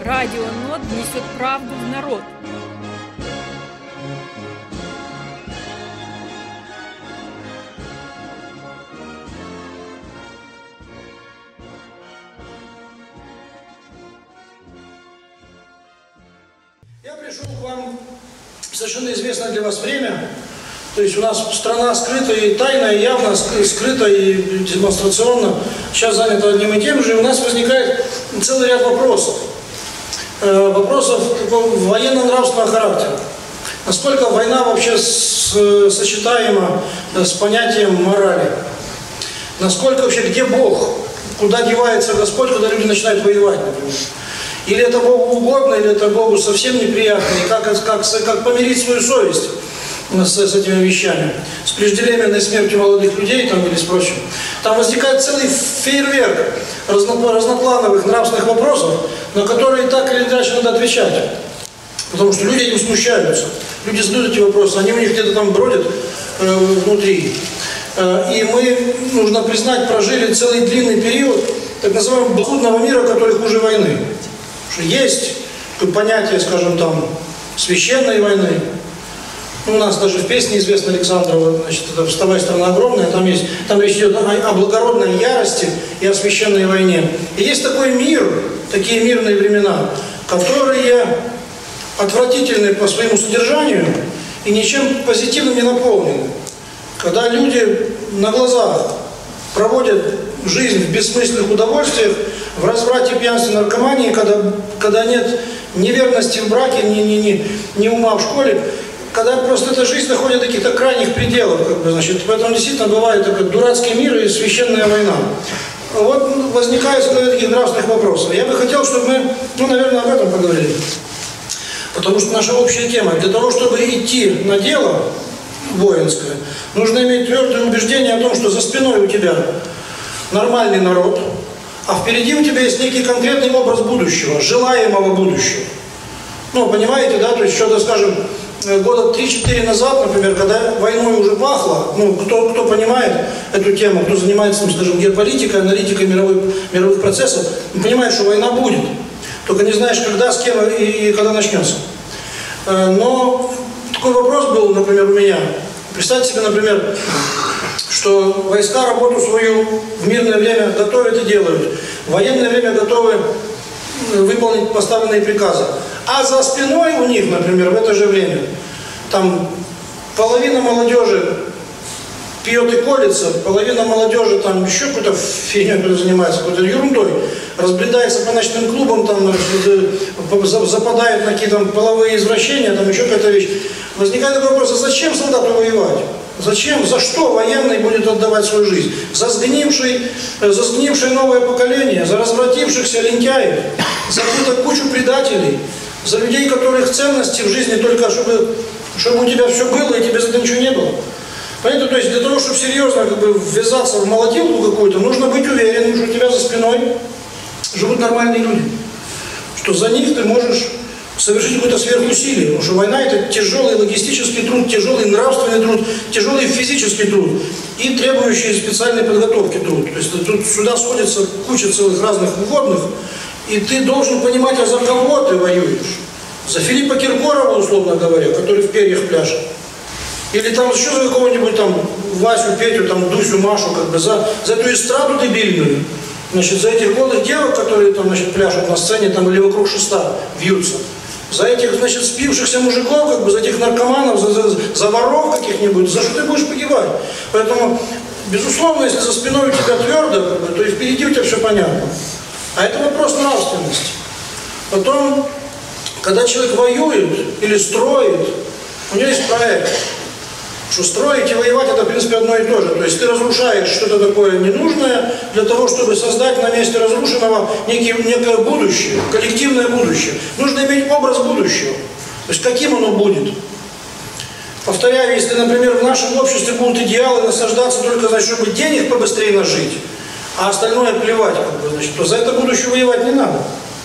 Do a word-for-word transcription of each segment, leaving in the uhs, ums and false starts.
Радио НОТ несет правду в народ. Я пришел к вам в совершенно известное для вас время. То есть у нас страна скрыта и тайно, и явно, скрыта и демонстрационно. Сейчас занята одним и тем же, и у нас возникает целый ряд вопросов. Э, вопросов военно-нравственного характера. Насколько война вообще с, сочетаема с понятием морали? Насколько вообще, где Бог? Куда девается Господь, когда люди начинают воевать, например? Или это Богу угодно, или это Богу совсем неприятно, и как, как, как помирить свою совесть с, с этими вещами, с преждевременной смертью молодых людей там, или с прочим. Там возникает целый фейерверк разно, разноплановых нравственных вопросов, на которые так или иначе надо отвечать. Потому что люди этим смущаются. Люди задают эти вопросы, они у них где-то там бродят э, внутри. Э, и мы, нужно признать, прожили целый длинный период так называемого блудного мира, который хуже войны. Есть понятие, скажем, там, священной войны. Ну, у нас даже в песне известна Александрова, значит, это «Вставай, страна огромная», там, есть, там речь идет о, о благородной ярости и о священной войне. И есть такой мир, такие мирные времена, которые отвратительны по своему содержанию и ничем позитивным не наполнены. Когда люди на глазах проводят жизнь в бессмысленных удовольствиях, в разврате, пьянстве, наркомании, когда, когда нет ни верности в браке, ни, ни, ни, ни ума в школе, когда просто эта жизнь доходит до каких-то крайних пределов, как бы, значит, поэтому действительно бывает такой дурацкий мир и священная война. Вот возникает много таких нравственных вопросов. Я бы хотел, чтобы мы, ну, наверное, об этом поговорили. Потому что наша общая тема, для того, чтобы идти на дело воинское, нужно иметь твердое убеждение о том, что за спиной у тебя нормальный народ, а впереди у тебя есть некий конкретный образ будущего, желаемого будущего. Ну, понимаете, да, то есть что-то, скажем, года три-четыре назад, например, когда войной уже пахло, ну, кто, кто понимает эту тему, кто занимается, скажем, геополитикой, аналитикой мировых, мировых процессов, понимает, что война будет. Только не знаешь, когда, с кем и, и когда начнется. Но такой вопрос был, например, у меня. Представьте себе, например, что войска работу свою в мирное время готовят и делают. В военное время готовы выполнить поставленные приказы. А за спиной у них, например, в это же время, там половина молодежи пьет и колется, половина молодежи там еще какой-то фигней занимается, какой-то ерундой, разбредается по ночным клубам, там, западает на какие-то половые извращения, там еще какая-то вещь. Возникает такой вопрос, а зачем солдату воевать? Зачем, за что военный будет отдавать свою жизнь? За сгнившее, за сгнившее новое поколение, за развратившихся лентяев, за какую-то кучу предателей, за людей, которых ценности в жизни только, чтобы, чтобы у тебя все было и тебе за это ничего не было. Поэтому, то есть для того, чтобы серьезно как бы ввязаться в молотилку какую-то, нужно быть уверенным, что у тебя за спиной живут нормальные люди. Что за них ты можешь совершить какое-то сверхусилие. Потому что война – это тяжелый логистический труд, тяжелый нравственный труд, тяжелый физический труд и требующий специальной подготовки труд. То есть тут сюда сходится куча целых разных вводных, и ты должен понимать, а за кого ты воюешь. За Филиппа Киркорова, условно говоря, который в перьях пляшет. Или там еще за какого-нибудь там Васю, Петю, там Дусю, Машу, как бы за, за эту эстраду дебильную. Значит, за этих голых девок, которые там, значит, пляшут на сцене там или вокруг шеста вьются. За этих, значит, спившихся мужиков, как бы, за этих наркоманов, за, за, за воров каких-нибудь, за что ты будешь погибать? Поэтому, безусловно, если за спиной у тебя твердо, как бы, то и впереди у тебя все понятно. А это вопрос нравственности. Потом, когда человек воюет или строит, у него есть проект. Что строить и воевать – это, в принципе, одно и то же. То есть ты разрушаешь что-то такое ненужное для того, чтобы создать на месте разрушенного некий, некое будущее, коллективное будущее. Нужно иметь образ будущего. То есть каким оно будет. Повторяю, если, например, в нашем обществе будут идеалы насаждаться только, значит, чтобы денег побыстрее нажить, а остальное плевать, как бы, значит, то за это будущее воевать не надо.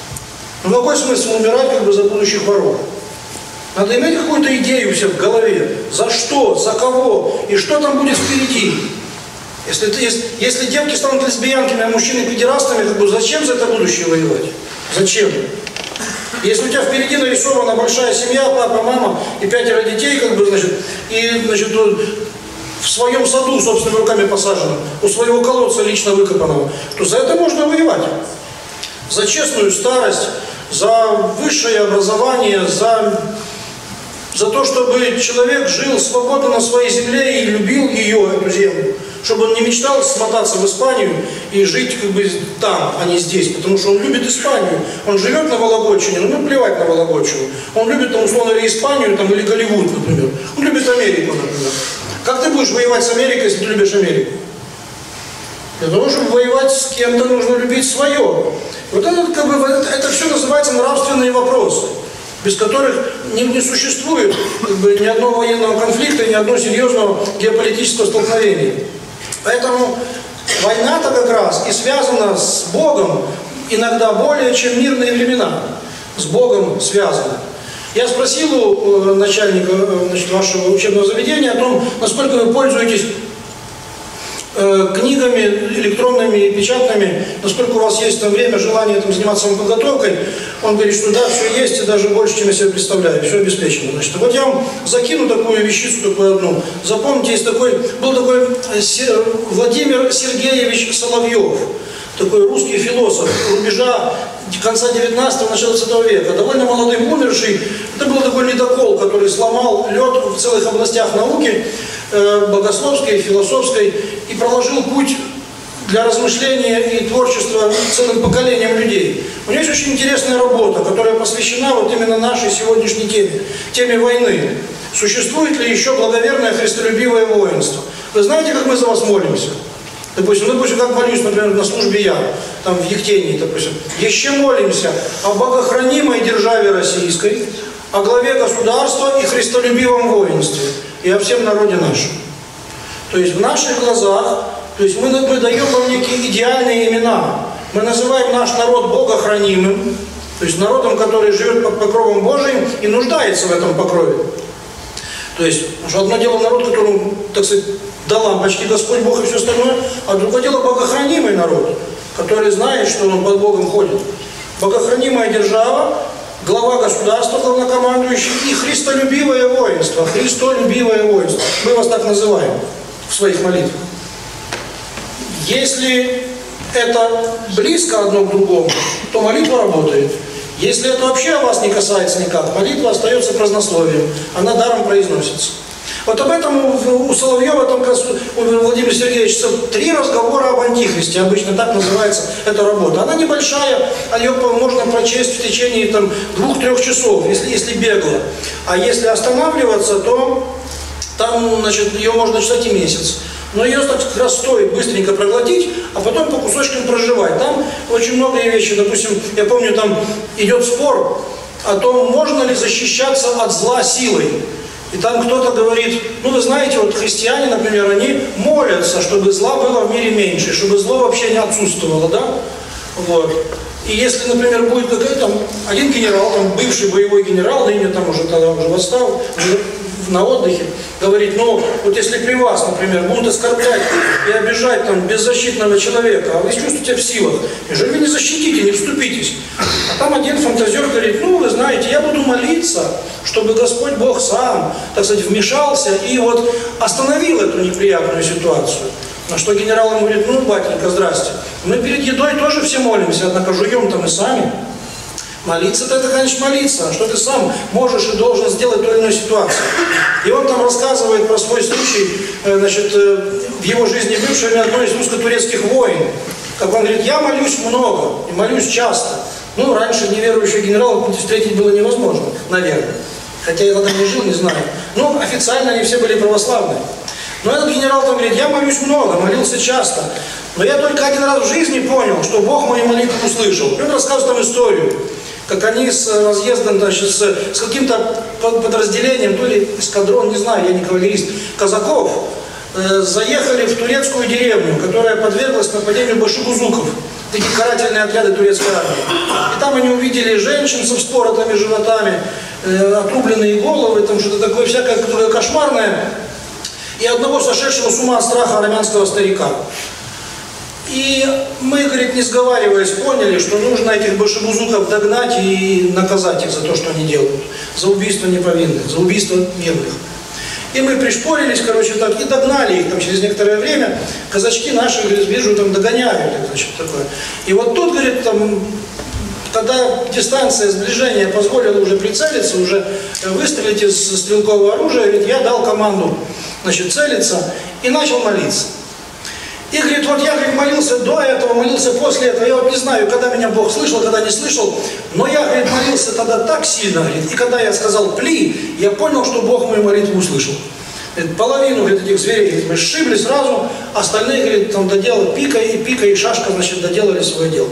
Ну какой смысл умирать, как бы, за будущих воров? Надо иметь какую-то идею у себя в голове. За что, за кого и что там будет впереди. Если, если, если девки станут лесбиянками, а мужчины педерастами, как бы, зачем за это будущее воевать? Зачем? Если у тебя впереди нарисована большая семья, папа, мама и пятеро детей, как бы, значит, и, значит, в своем саду собственными руками посаженным, у своего колодца лично выкопанного, то за это можно воевать. За честную старость, за высшее образование, за, за то, чтобы человек жил свободно на своей земле и любил ее, эту землю. Чтобы он не мечтал смотаться в Испанию и жить как бы там, а не здесь. Потому что он любит Испанию. Он живет на Вологодчине, но ему плевать на Вологодчину. Он любит, там, условно говоря, Испанию там, или Голливуд, например. Он любит Америку, например. Как ты будешь воевать с Америкой, если ты любишь Америку? Для того, чтобы воевать с кем-то, нужно любить свое. Вот это, как бы, это, это все называется нравственные вопросы, без которых не, не существует как бы, ни одного военного конфликта, ни одного серьезного геополитического столкновения. Поэтому война-то как раз и связана с Богом иногда более, чем мирные времена. С Богом связана. Я спросил у начальника, значит, вашего учебного заведения о том, насколько вы пользуетесь э, книгами электронными и печатными, насколько у вас есть там время, желание этим заниматься самоподготовкой. Он говорит, что да, все есть, и даже больше, чем я себе представляю, все обеспечено. Значит, вот я вам закину такую вещицу, такую одну. Запомните, есть такой, был такой Владимир Сергеевич Соловьев, такой русский философ рубежа конца девятнадцатого, начала двадцатого века, довольно молодой, умерший. Это был такой ледокол, который сломал лед в целых областях науки, э, богословской, философской, и проложил путь для размышления и творчества целым поколениям людей. У него есть очень интересная работа, которая посвящена вот именно нашей сегодняшней теме, теме войны. Существует ли еще благоверное христолюбивое воинство? Вы знаете, как мы за вас молимся? Допустим, ну, допустим, как молюсь, например, на службе я, там в Ектении, допустим. Еще молимся о богохранимой державе российской, о главе государства и христолюбивом воинстве, и о всем народе нашем. То есть в наших глазах, то есть мы, мы даем вам некие идеальные имена. Мы называем наш народ богохранимым, то есть народом, который живет под покровом Божиим и нуждается в этом покрове. То есть, одно дело народ, которому, так сказать, дал лампочки Господь Бог и все остальное, а другое дело богохранимый народ, который знает, что он под Богом ходит. Богохранимая держава, глава государства, главнокомандующий и христолюбивое воинство. Христолюбивое воинство. Мы вас так называем в своих молитвах. Если это близко одно к другому, то молитва работает. Если это вообще вас не касается никак, молитва остается празднословием, она даром произносится. Вот об этом у Соловьева, там, у Владимира Сергеевича, три разговора об антихристе, обычно так называется эта работа. Она небольшая, ее можно прочесть в течение там, двух-трех часов, если, если бегло. А если останавливаться, то там, значит, ее можно читать и месяц. Но ее так как раз стоит быстренько проглотить, а потом по кусочкам проживать. Там очень многие вещи, допустим, я помню, там идет спор о том, можно ли защищаться от зла силой. И там кто-то говорит, ну вы знаете, вот христиане, например, они молятся, чтобы зла было в мире меньше, чтобы зло вообще не отсутствовало, да? Вот. И если, например, будет какой-то там один генерал, там бывший боевой генерал, ныне там уже тогда уже в отставку, на отдыхе, говорит, ну, вот если при вас, например, будут оскорблять и обижать там беззащитного человека, а вы чувствуете в силах, неужели вы не защитите, не вступитесь? А там один фантазер говорит, ну, вы знаете, я буду молиться, чтобы Господь Бог сам, так сказать, вмешался и вот остановил эту неприятную ситуацию. На что генерал ему говорит, ну, батенька, здрасте, мы перед едой тоже все молимся, однако жуем-то мы сами. Молиться-то это, конечно, молиться, что ты сам можешь и должен сделать в той или иной ситуации. И он там рассказывает про свой случай, значит, в его жизни бывшем одной из русско-турецких войн. Как он говорит, я молюсь много и молюсь часто. Ну, раньше неверующего генерала встретить было невозможно, наверное. Хотя я тогда не жил, не знаю. Ну, официально они все были православные. Но этот генерал там говорит, я молюсь много, молился часто. Но я только один раз в жизни понял, что Бог мою молитву услышал. И он рассказывает там историю. Как они с разъездом, значит, с, с каким-то подразделением, то ли эскадрон, не знаю, я не кавалерист, казаков, э, заехали в турецкую деревню, которая подверглась нападению башибузуков, такие карательные отряды турецкой армии. И там они увидели женщин с вспоротыми животами, э, отрубленные головы, там что-то такое всякое кошмарное, и одного сошедшего с ума от страха армянского старика. И мы, говорит, не сговариваясь, поняли, что нужно этих башибузуков догнать и наказать их за то, что они делают. За убийство неповинных, за убийство мирных. И мы пришпорились, короче, так, и догнали их там через некоторое время. Казачки наши, говорит, вижу, там догоняют, значит, такое. И вот тут, говорит, там, когда дистанция сближения позволила уже прицелиться, уже выстрелить из стрелкового оружия, говорит, я дал команду, значит, целиться и начал молиться. И, говорит, вот я, говорит, молился до этого, молился после этого, я вот не знаю, когда меня Бог слышал, когда не слышал, но я, говорит, молился тогда так сильно, говорит, и когда я сказал «пли», я понял, что Бог мою молитву услышал. Говорит, половину, говорит, этих зверей, говорит, мы сшибли сразу, остальные, говорит, там доделали, пика и пика и шашка, значит, доделали свое дело.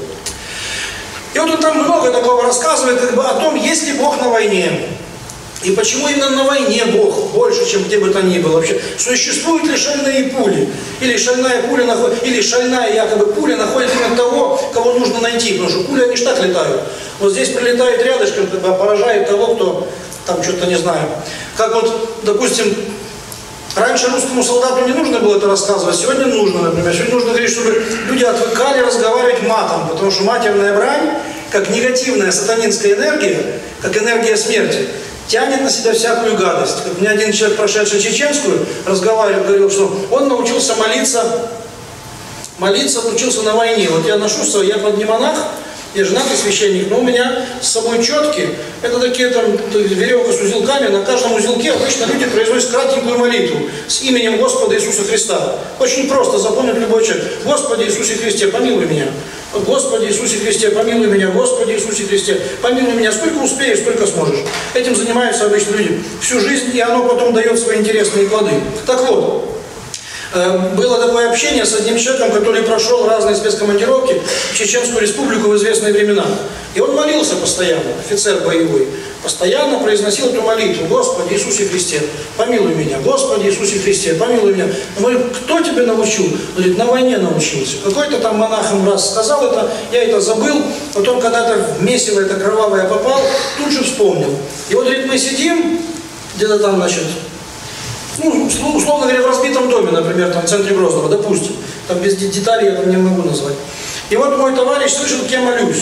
И вот он там много такого рассказывает, как бы, о том, есть ли Бог на войне. И почему именно на войне Бог больше, чем где бы то ни было вообще? Существуют ли шальные пули? Или шальная пуля находит, или шальная якобы пуля находит именно того, кого нужно найти? Потому что пули, они ж так летают. Вот здесь прилетает рядышком, как бы поражает того, кто там что-то не знаю. Как вот, допустим, раньше русскому солдату не нужно было это рассказывать, сегодня нужно, например. Сегодня нужно говорить, чтобы люди отвыкали разговаривать матом, потому что матерная брань, как негативная сатанинская энергия, как энергия смерти, тянет на себя всякую гадость. Как мне один человек, прошедший чеченскую, разговаривал, говорил, что он научился молиться, молиться научился на войне. Вот я ношу, я под не монах, я женатый священник, но у меня с собой четки, это такие там веревка с узелками, на каждом узелке обычно люди произносят кратенькую молитву с именем Господа Иисуса Христа. Очень просто запомнит любой человек. Господи Иисусе Христе, помилуй меня. Господи Иисусе Христе, помилуй меня, Господи Иисусе Христе, помилуй меня, сколько успеешь, сколько сможешь. Этим занимаются обычно люди всю жизнь, и оно потом дает свои интересные плоды. Так вот, было такое общение с одним человеком, который прошел разные спецкомандировки в Чеченскую республику в известные времена. И он молился постоянно, офицер боевой, постоянно произносил эту молитву: Господи Иисусе Христе, помилуй меня, Господи Иисусе Христе, помилуй меня. Мы говорим, кто тебя научил? Он говорит, на войне научился. Какой-то там монах им раз сказал это, я это забыл, потом когда-то в месиво это кровавое попал, тут же вспомнил. И вот, говорит, мы сидим, где-то там, значит, ну, условно говоря, в разбитом доме, например, там в центре Грозного, допустим, там без деталей я там не могу назвать. И вот мой товарищ слышит, как я молюсь.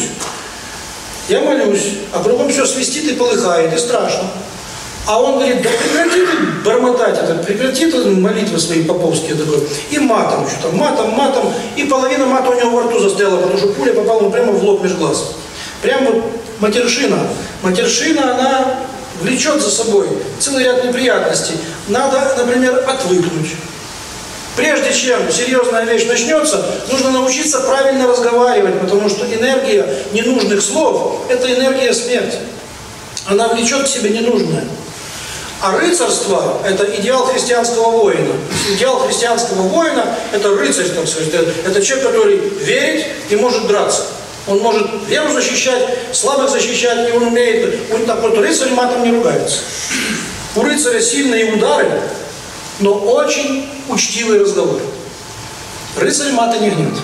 Я молюсь, а кругом все свистит и полыхает, и страшно. А он говорит, да прекрати ты бормотать это, прекрати ты молитвы свои поповские такой. И матом, что там, матом, матом, и половина мата у него во рту застряла, потому что пуля попала ему прямо в лоб меж глаз. Прям вот матершина. Матершина, она влечет за собой целый ряд неприятностей. Надо, например, отвыкнуть. Прежде чем серьезная вещь начнется, нужно научиться правильно разговаривать, потому что энергия ненужных слов – это энергия смерти. Она влечет к себе ненужное. А рыцарство – это идеал христианского воина. Идеал христианского воина – это рыцарь, так сказать. Это человек, который верит и может драться. Он может веру защищать, слабых защищать, и он умеет. Он так вот, рыцарь матом не ругается. У рыцаря сильные удары, но очень учтивый разговор. Рыцарь мата не гнет.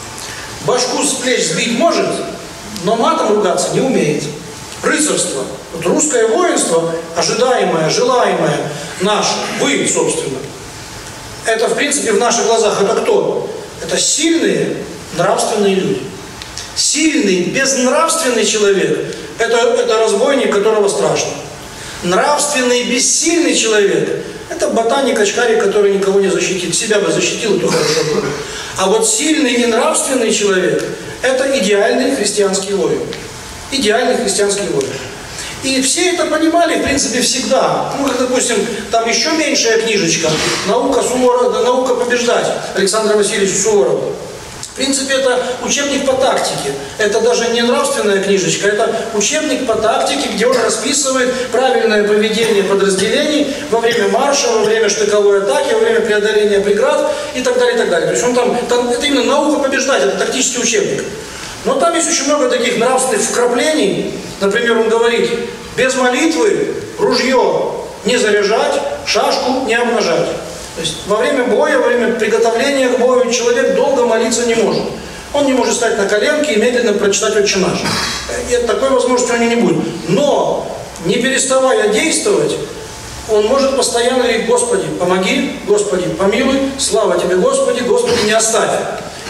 Башку с плеч сбить может, но матом ругаться не умеет. Рыцарство, вот русское воинство, ожидаемое, желаемое наше, вы, собственно, это, в принципе, в наших глазах, это кто? Это сильные, нравственные люди. Сильный, безнравственный человек – это, это разбойник, которого страшно. Нравственный, бессильный человек – это ботаник, очкарик, который никого не защитит. Себя бы защитил, то хорошо было. А вот сильный и нравственный человек – это идеальный христианский воин. Идеальный христианский воин. И все это понимали, в принципе, всегда. Ну, как, допустим, там еще меньшая книжечка «Наука, Суворова, наука побеждать» Александра Васильевича Суворова. В принципе, это учебник по тактике. Это даже не нравственная книжечка, это учебник по тактике, где он расписывает правильное поведение подразделений во время марша, во время штыковой атаки, во время преодоления преград и так далее, и так далее. То есть он там, там это именно наука побеждать, это тактический учебник. Но там есть очень много таких нравственных вкраплений. Например, он говорит, без молитвы ружье не заряжать, шашку не обнажать. То есть во время боя, во время приготовления к бою человек долго молиться не может. Он не может стать на коленки и медленно прочитать «Отче наш». И такой возможности у него не будет. Но, не переставая действовать, он может постоянно говорить: Господи, помоги, Господи, помилуй, слава Тебе, Господи, Господи, не оставь.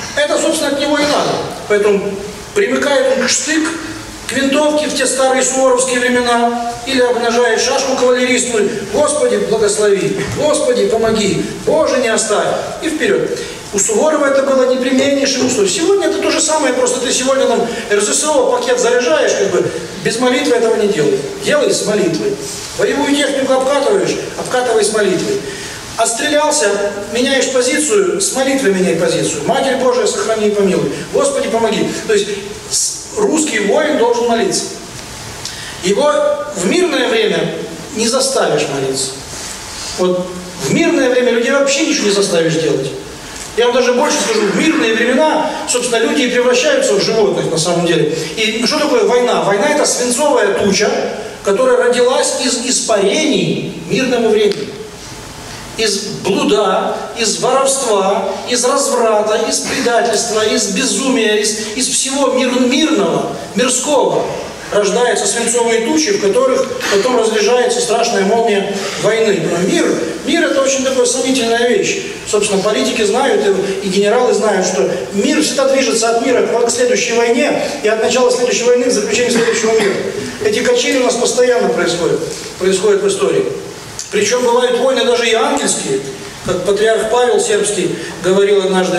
Это, собственно, от него и надо. Поэтому примыкает он к штык, к винтовке в те старые суворовские времена, или обнажает шашку кавалерийскую. Господи, благослови, Господи, помоги, Боже, не оставь. И вперед. У Суворова это было непременнейшим условием. Сегодня это то же самое, просто ты сегодня там эр зэ эс о пакет заряжаешь, как бы, без молитвы этого не делай. Делай с молитвой. Боевую технику обкатываешь, обкатывай с молитвой. Отстрелялся, меняешь позицию, с молитвой меняй позицию. Матерь Божия, сохрани и помилуй. Господи, помоги. То есть русский воин должен молиться. Его в мирное время не заставишь молиться. Вот в мирное время людей вообще ничего не заставишь делать. Я вам даже больше скажу, в мирные времена, собственно, люди и превращаются в животных на самом деле. И что такое война? Война – это свинцовая туча, которая родилась из испарений мирного времени. Из блуда, из воровства, из разврата, из предательства, из безумия, из, из всего мир, мирного, мирского рождаются свинцовые тучи, в которых потом разряжается страшная молния войны. Но мир, мир это очень такая сомнительная вещь. Собственно, политики знают и генералы знают, что мир всегда движется от мира к следующей войне и от начала следующей войны к заключению следующего мира. Эти качели у нас постоянно происходят, происходят в истории. Причем бывают войны даже и ангельские, как патриарх Павел Сербский говорил однажды.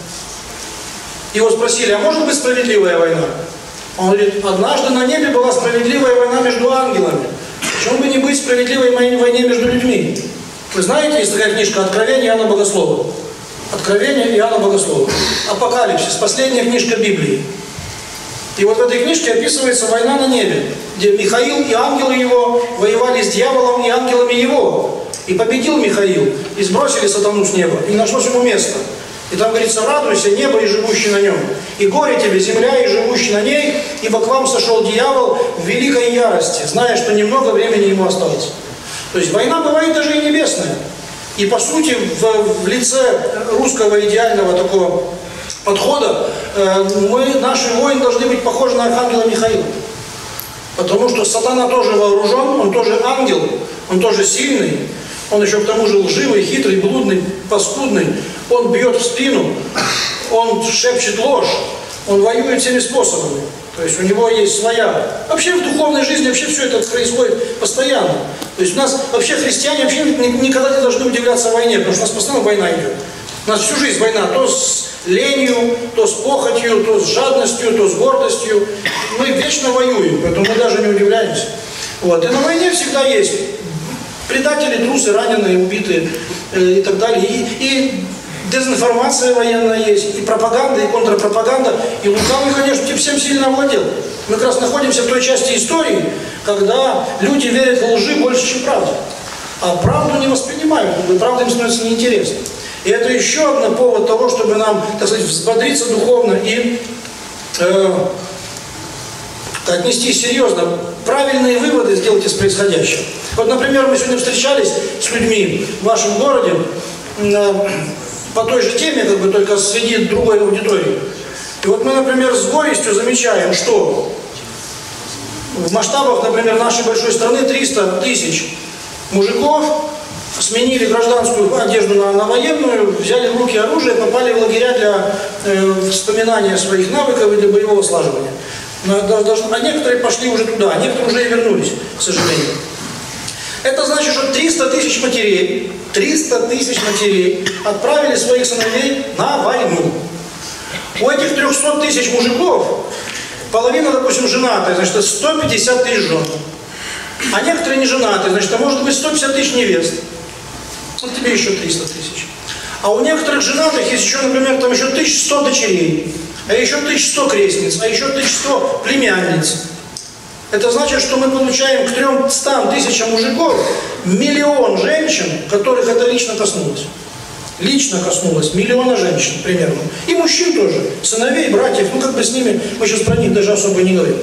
Его спросили, а может быть справедливая война? Он говорит, однажды на небе была справедливая война между ангелами. Почему бы не быть справедливой войне между людьми? Вы знаете, есть такая книжка «Откровение Иоанна Богослова». «Откровение Иоанна Богослова». Апокалипсис, последняя книжка Библии. И вот в этой книжке описывается война на небе, где Михаил и ангелы его воевали с дьяволом и ангелами его. И победил Михаил, и сбросили сатану с неба, и нашлось ему место. И там говорится, радуйся, небо и живущий на нем, и горе тебе, земля и живущий на ней, ибо к вам сошел дьявол в великой ярости, зная, что немного времени ему осталось. То есть война бывает даже и небесная. И по сути в, в лице русского идеального такого подхода э, мы, наши воины должны быть похожи на архангела Михаила. Потому что сатана тоже вооружен, он тоже ангел, он тоже сильный, он еще к тому же лживый, хитрый, блудный, паскудный. Он бьет в спину, он шепчет ложь, он воюет всеми способами. То есть у него есть своя... Вообще в духовной жизни вообще все это происходит постоянно. То есть у нас вообще христиане вообще никогда не должны удивляться войне, потому что у нас постоянно война идет. У нас всю жизнь война, то с ленью, то с похотью, то с жадностью, то с гордостью. Мы вечно воюем, поэтому мы даже не удивляемся. Вот. И на войне всегда есть предатели, трусы, раненые, убитые э, и так далее. И, и дезинформация военная есть, и пропаганда, и контрпропаганда. И лукавый, конечно, тем всем сильно овладел. Мы как раз находимся в той части истории, когда люди верят в лжи больше, чем правде. А правду не воспринимают, правда им становится неинтересна. И это еще один повод того, чтобы нам, так сказать, взбодриться духовно и э, отнести серьезно, правильные выводы сделать из происходящего. Вот, например, мы сегодня встречались с людьми в вашем городе э, по той же теме, как бы только среди другой аудитории. И вот мы, например, с горестью замечаем, что в масштабах, например, нашей большой страны триста тысяч мужиков сменили гражданскую одежду на, на военную, взяли в руки оружие, попали в лагеря для э, вспоминания своих навыков и для боевого слаживания. А некоторые пошли уже туда, а некоторые уже и вернулись, к сожалению. Это значит, что триста тысяч матерей, триста тысяч матерей отправили своих сыновей на войну. У этих трехсот тысяч мужиков половина, допустим, женатая, значит, это сто пятьдесят тысяч жен. А некоторые не женатые, значит, это может быть сто пятьдесят тысяч невест. Вот тебе еще триста тысяч. А у некоторых женатых есть еще, например, там еще тысяча сто дочерей, а еще тысяча сто крестниц, а еще тысяча сто племянниц. Это значит, что мы получаем к трёмстам тысячам мужиков миллион женщин, которых это лично коснулось. Лично коснулось миллиона женщин примерно. И мужчин тоже, сыновей, братьев, ну как бы с ними, мы сейчас про них даже особо не говорим.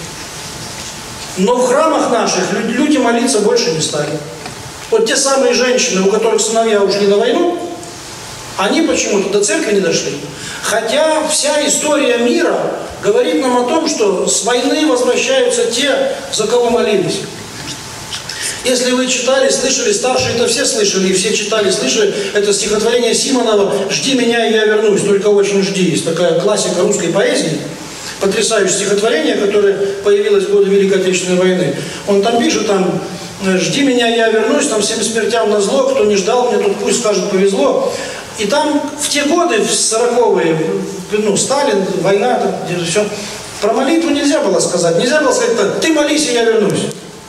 Но в храмах наших люди молиться больше не стали. Вот те самые женщины, у которых сыновья ушли на войну, они почему-то до церкви не дошли. Хотя вся история мира говорит нам о том, что с войны возвращаются те, за кого молились. Если вы читали, слышали, старшие это все слышали, и все читали, слышали, это стихотворение Симонова «Жди меня, и я вернусь, только очень жди». Есть такая классика русской поэзии, потрясающее стихотворение, которое появилось в годы Великой Отечественной войны. Он там пишет, там, «Жди меня, я вернусь, там всем смертям назло, кто не ждал меня, тут пусть скажет повезло». И там в те годы, в сороковые, ну, Сталин, война, там, где же все, про молитву нельзя было сказать. Нельзя было сказать так: ты молись, и я вернусь.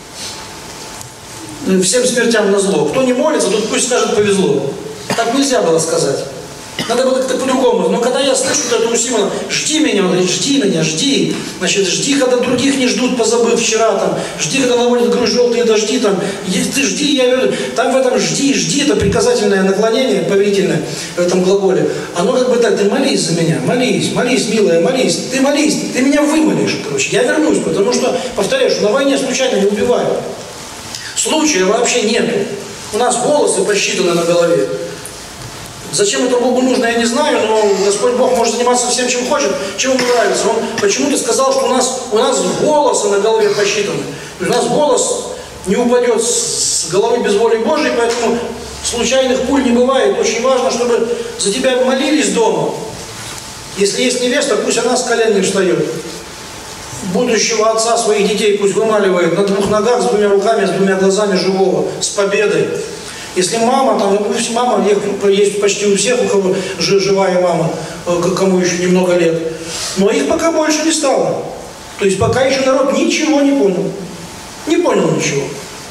Всем смертям назло. Кто не молится, тут пусть скажет повезло. Так нельзя было сказать. Надо было как-то по-другому. Но когда я слышу вот это у Симона, жди меня, он говорит, жди меня, жди. Значит, жди, когда других не ждут, позабыв вчера, там, жди, когда наводят грудь желтые дожди, там, ты жди, я верю. Там в этом жди, жди, это приказательное наклонение, повелительное в этом глаголе. Оно как бы так, ты молись за меня, молись, молись, милая, молись, ты молись, ты меня вымолишь, короче, я вернусь, потому что, повторяю, что на войне случайно не убивают. Случая вообще нету. У нас волосы посчитаны на голове. Зачем это Богу нужно, я не знаю, но Господь Бог может заниматься всем, чем хочет, чем ему нравится. Он почему-то сказал, что у нас, у нас волосы на голове посчитаны. У нас волос не упадет с головы без воли Божией, поэтому случайных пуль не бывает. Очень важно, чтобы за тебя молились дома. Если есть невеста, пусть она с колен не встает. Будущего отца своих детей пусть вымаливает на двух ногах, с двумя руками, с двумя глазами живого, с победой. Если мама, там, мама есть почти у всех, у кого живая мама, кому еще немного лет, но их пока больше не стало. То есть пока еще народ ничего не понял. Не понял ничего.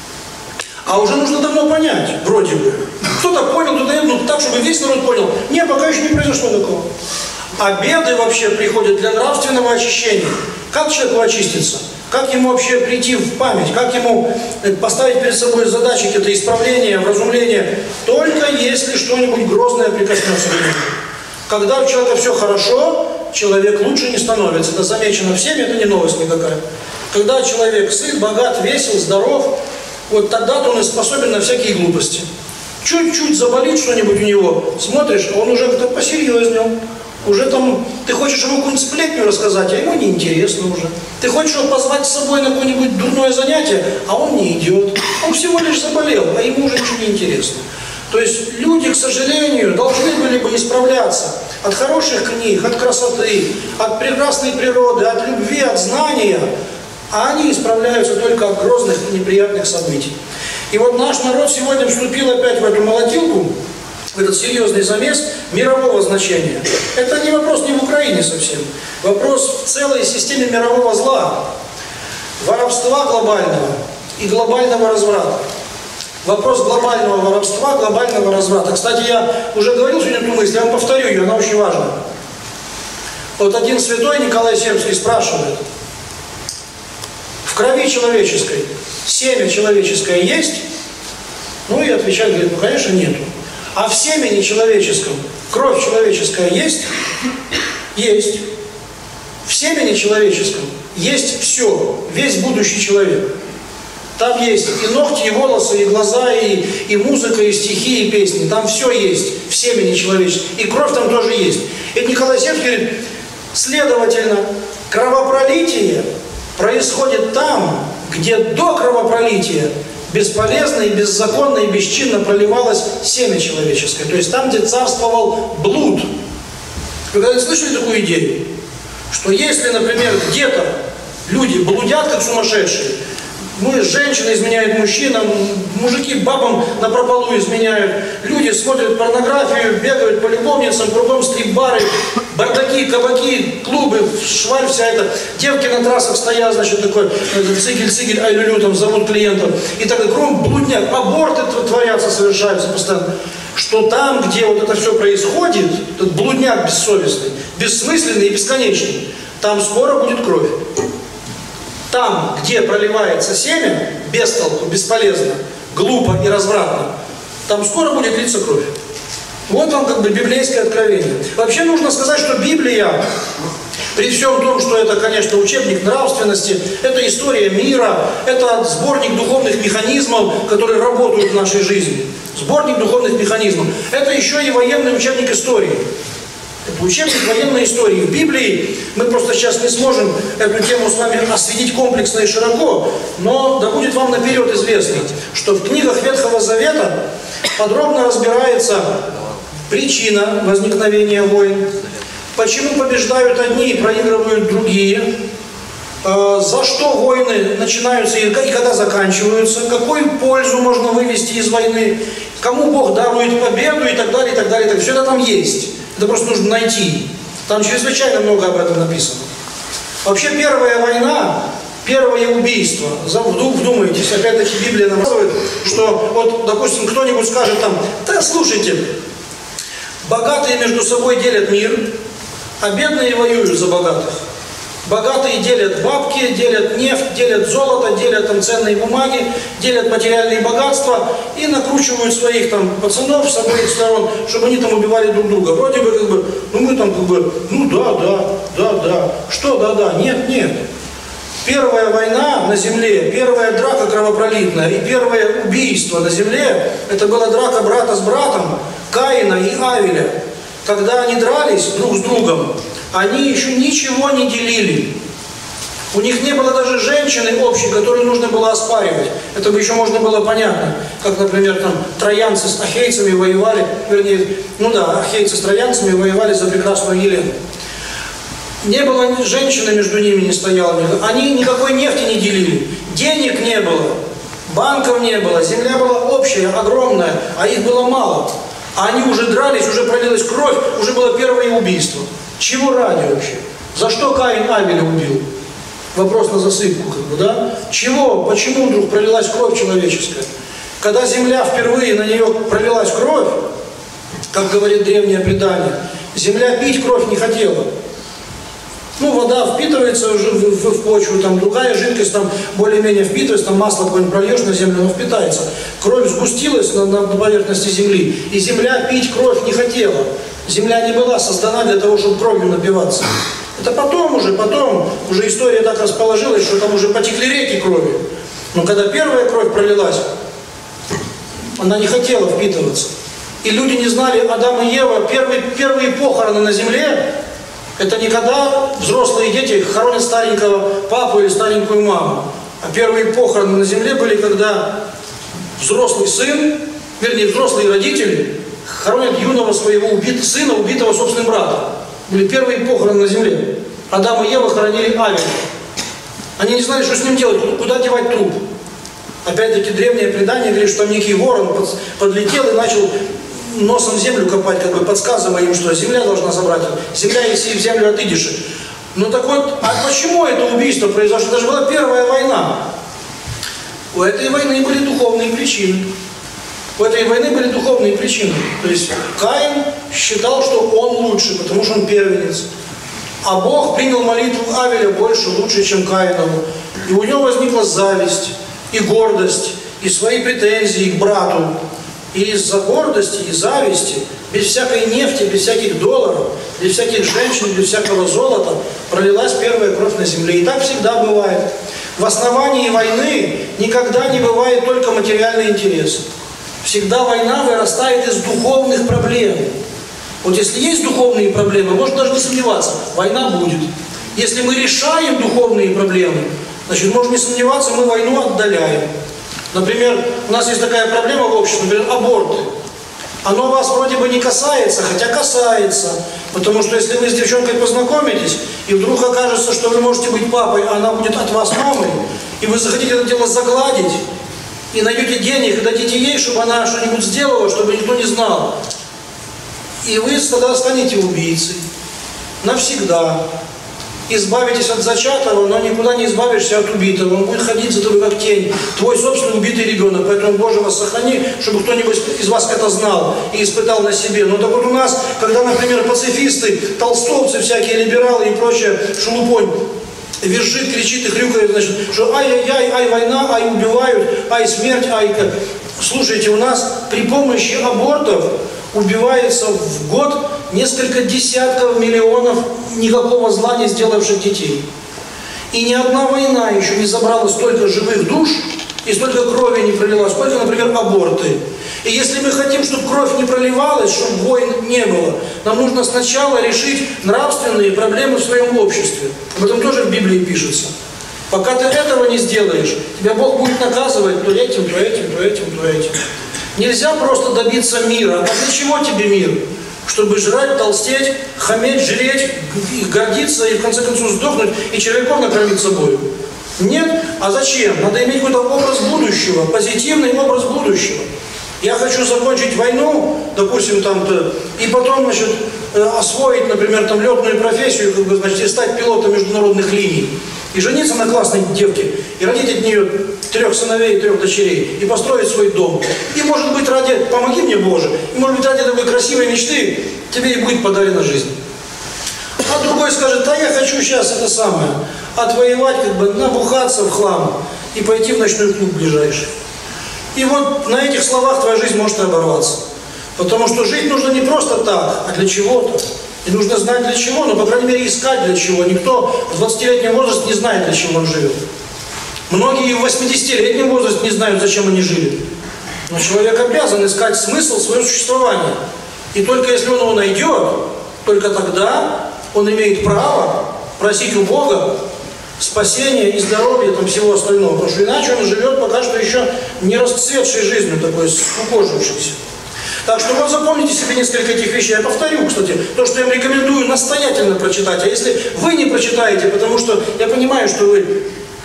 А уже нужно давно понять, вроде бы. Кто-то понял, кто-то нет, ну так, чтобы весь народ понял. Не, пока еще не произошло такого. Обеды вообще приходят для нравственного очищения. Как человеку очиститься? Как ему вообще прийти в память? Как ему поставить перед собой задачи, какие-то исправления, вразумления? Только если что-нибудь грозное прикоснется к нему. Когда у человека все хорошо, человек лучше не становится. Это замечено всеми, это не новость никакая. Когда человек сыт, богат, весел, здоров, вот тогда-то он и способен на всякие глупости. Чуть-чуть заболит что-нибудь у него, смотришь, он уже как-то посерьезнел. Уже там, ты хочешь ему какую-нибудь сплетню рассказать, а ему неинтересно уже. Ты хочешь его позвать с собой на какое-нибудь дурное занятие, а он не идет. Он всего лишь заболел, а ему уже ничего не интересно. То есть люди, к сожалению, должны были бы исправляться от хороших книг, от красоты, от прекрасной природы, от любви, от знания, а они исправляются только от грозных и неприятных событий. И вот наш народ сегодня вступил опять в эту молотилку, в этот серьезный замес мирового значения. Это не вопрос не в Украине совсем. Вопрос в целой системе мирового зла, воровства глобального и глобального разврата. Вопрос глобального воровства, глобального разврата. Кстати, я уже говорил сегодня эту мысль, я вам повторю ее, она очень важна. Вот один святой Николай Сербский спрашивает: в крови человеческой семя человеческое есть? Ну и отвечает, говорит, ну конечно нету. А в семени человеческом кровь человеческая есть? Есть. В семени человеческом есть все, весь будущий человек. Там есть и ногти, и волосы, и глаза, и, и музыка, и стихи, и песни. Там все есть в семени человеческом. И кровь там тоже есть. И Николай Сербский говорит, следовательно, кровопролитие происходит там, где до кровопролития бесполезно и беззаконно и бесчинно проливалось семя человеческое. То есть там, где царствовал блуд. Вы когда-нибудь слышали такую идею? Что если, например, где-то люди блудят как сумасшедшие, мы, женщины изменяют мужчинам, мужики бабам напропалу изменяют, люди смотрят порнографию, бегают по любовницам, кругом стрип-бары, бардаки, кабаки, клубы, шваль вся эта, девки на трассах стоят, значит, такой цигель-цигель, ай-лю-лю, там зовут клиентов, и так далее, кругом блудняк, аборты творятся, совершаются постоянно. Что там, где вот это все происходит, этот блудняк бессовестный, бессмысленный и бесконечный, там скоро будет кровь. Там, где проливается семя, без толку, бесполезно, глупо и развратно, там скоро будет литься кровь. Вот вам как бы библейское откровение. Вообще нужно сказать, что Библия, при всем том, что это, конечно, учебник нравственности, это история мира, это сборник духовных механизмов, которые работают в нашей жизни. Сборник духовных механизмов. Это еще и военный учебник истории. Это учебник военной истории. В Библии мы просто сейчас не сможем эту тему с вами осветить комплексно и широко, но да будет вам наперед известно, что в книгах Ветхого Завета подробно разбирается причина возникновения войн, почему побеждают одни и проигрывают другие, за что войны начинаются и когда заканчиваются, какую пользу можно вывести из войны, кому Бог дарует победу и так далее, и так далее. Все это там есть. Это просто нужно найти. Там чрезвычайно много об этом написано. Вообще первая война, первое убийство. Вдумайтесь, опять-таки Библия нам рассказывает, что вот, допустим, кто-нибудь скажет там, да слушайте, богатые между собой делят мир, а бедные воюют за богатых. Богатые делят бабки, делят нефть, делят золото, делят там ценные бумаги, делят материальные богатства и накручивают своих там пацанов с обоих сторон, чтобы они там убивали друг друга. Вроде бы как бы, ну мы там как бы, ну да, да, да, да. Что да, да? Нет, нет. Первая война на земле, первая драка кровопролитная и первое убийство на земле, это была драка брата с братом, Каина и Авеля. Когда они дрались друг с другом, они еще ничего не делили. У них не было даже женщины общей, которую нужно было оспаривать. Это бы еще можно было понятно. Как, например, там троянцы с ахейцами воевали, вернее, ну да, ахейцы с троянцами воевали за прекрасную Елену. Не было женщины, между ними не стояла. Они никакой нефти не делили. Денег не было, банков не было, земля была общая, огромная, а их было мало. А они уже дрались, уже пролилась кровь, уже было первое убийство. Чего ради вообще? За что Каин Авеля убил? Вопрос на засыпку, как бы, да? Чего? Почему вдруг пролилась кровь человеческая? Когда земля впервые на нее пролилась кровь, как говорит древнее предание, земля пить кровь не хотела. Ну, вода впитывается уже в, в, в почву, там другая жидкость там более-менее впитывается, там масло какое-нибудь прольешь на землю, оно впитается. Кровь сгустилась на, на, на поверхности земли, и земля пить кровь не хотела. Земля не была создана для того, чтобы кровью напиваться. Это потом уже, потом, уже история так расположилась, что там уже потекли реки крови. Но когда первая кровь пролилась, она не хотела впитываться. И люди не знали, Адам и Ева, первые, первые похороны на земле, это не когда взрослые дети хоронят старенького папу или старенькую маму. А первые похороны на земле были, когда взрослый сын, вернее, взрослые родители хоронят юного своего убит, сына, убитого собственным братом. Были первые похороны на земле. Адам и Ева хоронили Авеля. Они не знали, что с ним делать, куда девать труп. Опять-таки древнее предание говорит, что некий ворон подлетел и начал носом землю копать, как бы подсказывая им, что земля должна собрать. Земля, если в землю отыдешь. Ну так вот, а почему это убийство произошло? Это же была первая война. У этой войны были духовные причины. У этой войны были духовные причины. То есть Каин считал, что он лучше, потому что он первенец. А Бог принял молитву Авеля больше, лучше, чем Каинову. И у него возникла зависть и гордость, и свои претензии к брату. И из-за гордости и зависти, без всякой нефти, без всяких долларов, без всяких женщин, без всякого золота, пролилась первая кровь на земле. И так всегда бывает. В основании войны никогда не бывает только материальный интерес. Всегда война вырастает из духовных проблем. Вот если есть духовные проблемы, можно даже не сомневаться, война будет. Если мы решаем духовные проблемы, значит, можно не сомневаться, мы войну отдаляем. Например, у нас есть такая проблема в обществе, например, аборты. Оно вас вроде бы не касается, хотя касается. Потому что если вы с девчонкой познакомитесь, и вдруг окажется, что вы можете быть папой, а она будет от вас мамой, и вы захотите это дело загладить, и найдете денег, и дадите ей, чтобы она что-нибудь сделала, чтобы никто не знал. И вы тогда станете убийцей. Навсегда. Избавитесь от зачатого, но никуда не избавишься от убитого. Он будет ходить за тобой как тень. Твой собственный убитый ребенок. Поэтому, Боже, вас сохрани, чтобы кто-нибудь из вас это знал и испытал на себе. Но так вот у нас, когда, например, пацифисты, толстовцы всякие, либералы и прочее, шелупонь, визжит, кричит и хрюкает, значит, что ай-яй-яй, ай война, ай убивают, ай смерть, ай как. Слушайте, у нас при помощи абортов убивается в год несколько десятков миллионов никакого зла не сделавших детей. И ни одна война еще не забрала столько живых душ и столько крови не пролила, сколько, например, аборты. И если мы хотим, чтобы кровь не проливалась, чтобы войн не было, нам нужно сначала решить нравственные проблемы в своем обществе. Об этом тоже в Библии пишется. Пока ты этого не сделаешь, тебя Бог будет наказывать то этим, то этим, то этим, то этим. Нельзя просто добиться мира. А для чего тебе мир? Чтобы жрать, толстеть, хаметь, жреть, гордиться и в конце концов сдохнуть и червяков накормить собой. Нет? А зачем? Надо иметь какой-то образ будущего, позитивный образ будущего. Я хочу закончить войну, допустим, там-то, и потом, значит, освоить, например, там летную профессию, как бы, значит, и стать пилотом международных линий. И жениться на классной девке, и родить от нее трех сыновей и трех дочерей, и построить свой дом. И, может быть, ради, помоги мне, Боже, и, может быть, ради такой красивой мечты тебе и будет подарена жизнь. А другой скажет, а я хочу сейчас это самое, отвоевать, как бы, набухаться в хлам и пойти в ночной клуб ближайший. И вот на этих словах твоя жизнь может и оборваться. Потому что жить нужно не просто так, а для чего-то. И нужно знать для чего, но, по крайней мере, искать для чего. Никто в двадцатилетнем возрасте не знает, для чего он живет. Многие в восьмидесятилетнем возрасте не знают, зачем они жили. Но человек обязан искать смысл своего существования. И только если он его найдет, только тогда он имеет право просить у Бога спасения и здоровья, там всего остального. Потому что иначе он живет пока что еще не расцветшей жизнью, такой скукожившейся. Так что вот запомните себе несколько этих вещей. Я повторю, кстати, то, что я вам рекомендую настоятельно прочитать. А если вы не прочитаете, потому что я понимаю, что вы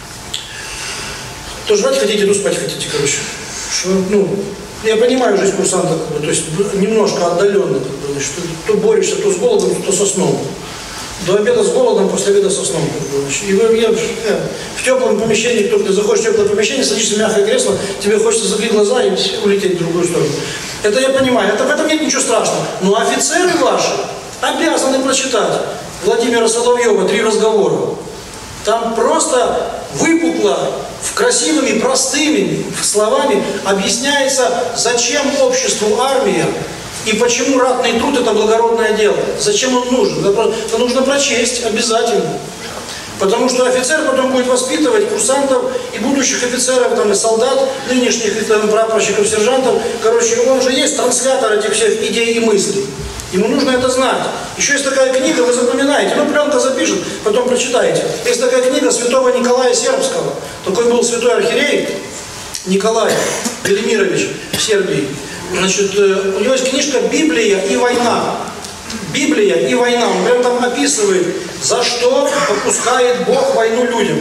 то жрать хотите, то спать хотите, короче. Что, ну, я понимаю жизнь курсанта, как бы, то есть немножко отдаленно, как бы, значит, то борешься то с голодом, то со сном. До обеда с голодом, после обеда со сном. Как бы, значит. И вы, я, я, в теплом помещении, только ты заходишь в теплое помещение, садишься в мягкое кресло, тебе хочется закрыть глаза и улететь в другую сторону. Это я понимаю, это, в этом нет ничего страшного. Но офицеры ваши обязаны прочитать Владимира Соловьева «Три разговора». Там просто выпукло, красивыми, простыми словами объясняется, зачем обществу армия и почему ратный труд – это благородное дело. Зачем он нужен? Это нужно прочесть обязательно. Потому что офицер потом будет воспитывать курсантов и будущих офицеров, там, и солдат, нынешних и, там, прапорщиков, сержантов. Короче, он же есть транслятор этих всех идей и мыслей. Ему нужно это знать. Еще есть такая книга, вы запоминаете, ну, пленка запишет, потом прочитаете. Есть такая книга святого Николая Сербского. Такой был святой архиерей Николай Велимирович в Сербии. Значит, у него есть книжка «Библия и война». Библия и война. Он прям там описывает, за что попускает Бог войну людям.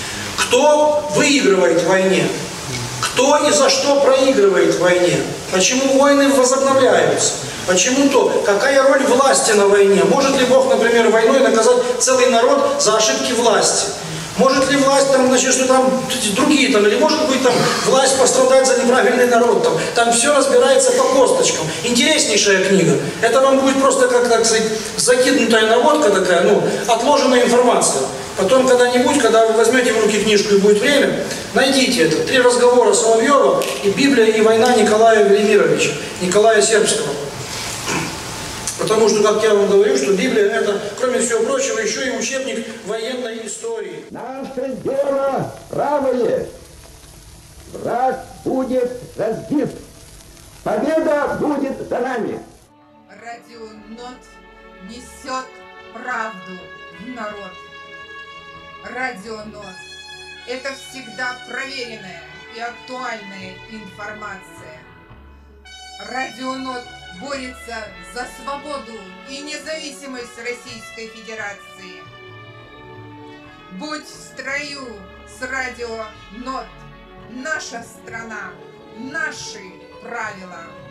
Кто выигрывает в войне. Кто и за что проигрывает в войне. Почему войны возобновляются. Почему то? Какая роль власти на войне? Может ли Бог, например, войной наказать целый народ за ошибки власти? Может ли власть, там, значит, что там другие, там, или может быть там власть пострадать за неправильный народ, там, там все разбирается по косточкам. Интереснейшая книга. Это вам будет просто, как, так сказать, закинутая наводка такая, ну, отложенная информация. Потом когда-нибудь, когда вы возьмете в руки книжку и будет время, найдите это. «Три разговора Соловьева» и «Библия и война» Николая Велимировича, Николая Сербского. Потому что, как я вам говорю, что Библия – это, кроме всего прочего, еще и учебник военной истории. Наше дело правое. Враг будет разбит. Победа будет за нами. Радио НОТ несет правду в народ. Радио НОТ – это всегда проверенная и актуальная информация. Радио НОТ борется за свободу и независимость Российской Федерации. Будь в строю с Радио НОТ. Наша страна, наши правила.